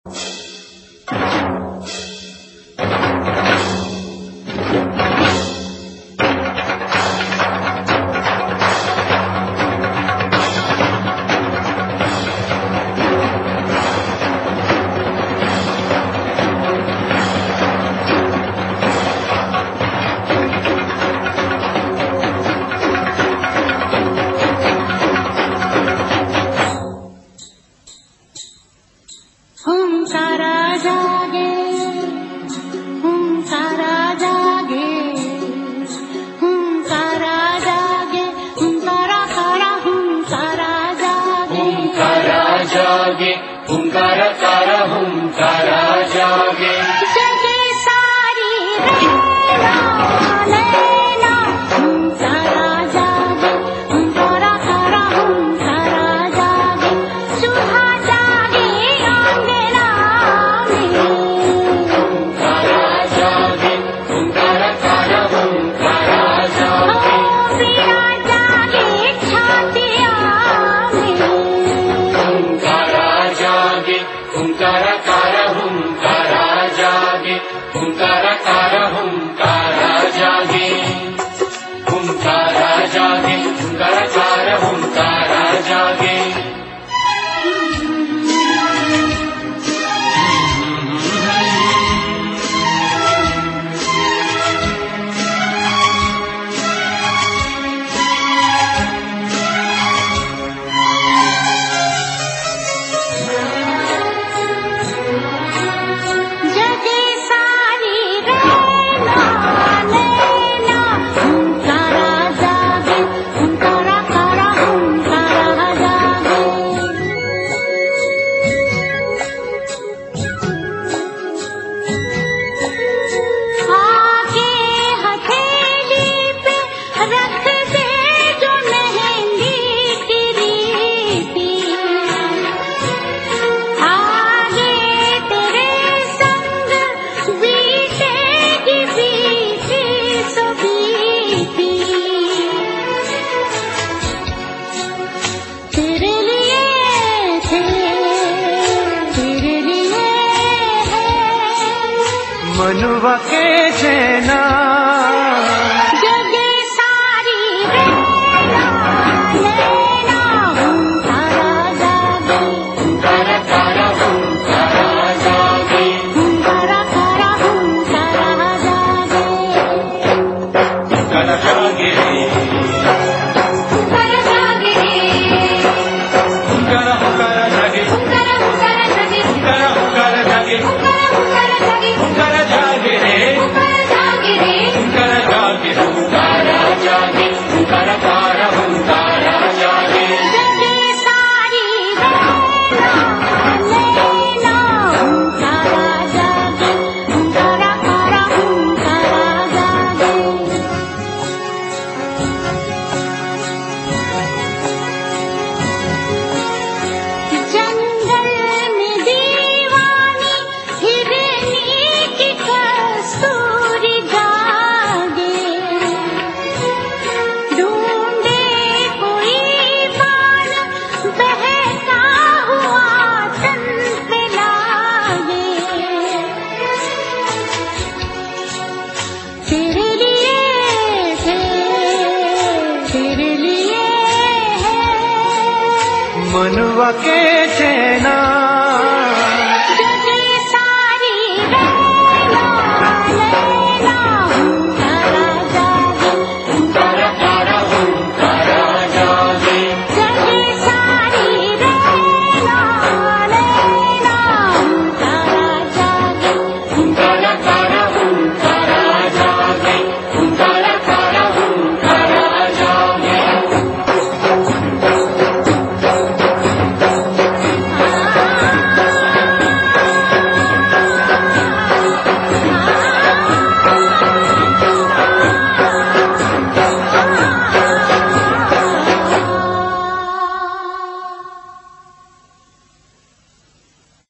जागे हुंकारा कारा हुंकारा जागे जगे सारी लैला हुंकारा जागे हुंकारा कारा हुंकारा जागे सुहा जागे अंगना में हुंकारा जागे हुंकारा कारा हुंकारा जागे वीरा जागे छातिया में हुंकारा कारा हुंकारा जागे हुंकारा कारा हुंकारा जागे हुंकारा जागे हुंकारा कारा हुंकारा जागे जगे सारी लैला हुंकारा जागे हुंकारा कारा हुंकारा जागे आगे हथेली पे रख दे जो मेहंदी की रीति आगे तेरे संग बीतेगी बीती सो बीती तेरे लिए है मनुवा के चैना जगे सारी लैला हुंकारा जागे हुंकारा कारा हुंकारा जागे हुंकारा कारा हुंकारा जागे हुंकारा जागे हुंकारा जागे हुंकारा हुंकारा जागे हुंकारा हुंकारा जागे हुंकारा हुंकारा जागे हुंकारा हुंकारा जागे हुंकारा जागे रे हुंकारा जागे रे हुंकारा जागे हुंकारा जागे हुंकारा कारा हुंकारा जागे जगे सारी लैला हुंकारा जागे हुंकारा कारा हुंकारा जागे जंगल में दीवानी हिरनी की कस्तूरी जागे ढूंढे कोई बाण बहका हुआ तन पे लागे तेरे लिए है मनुवा के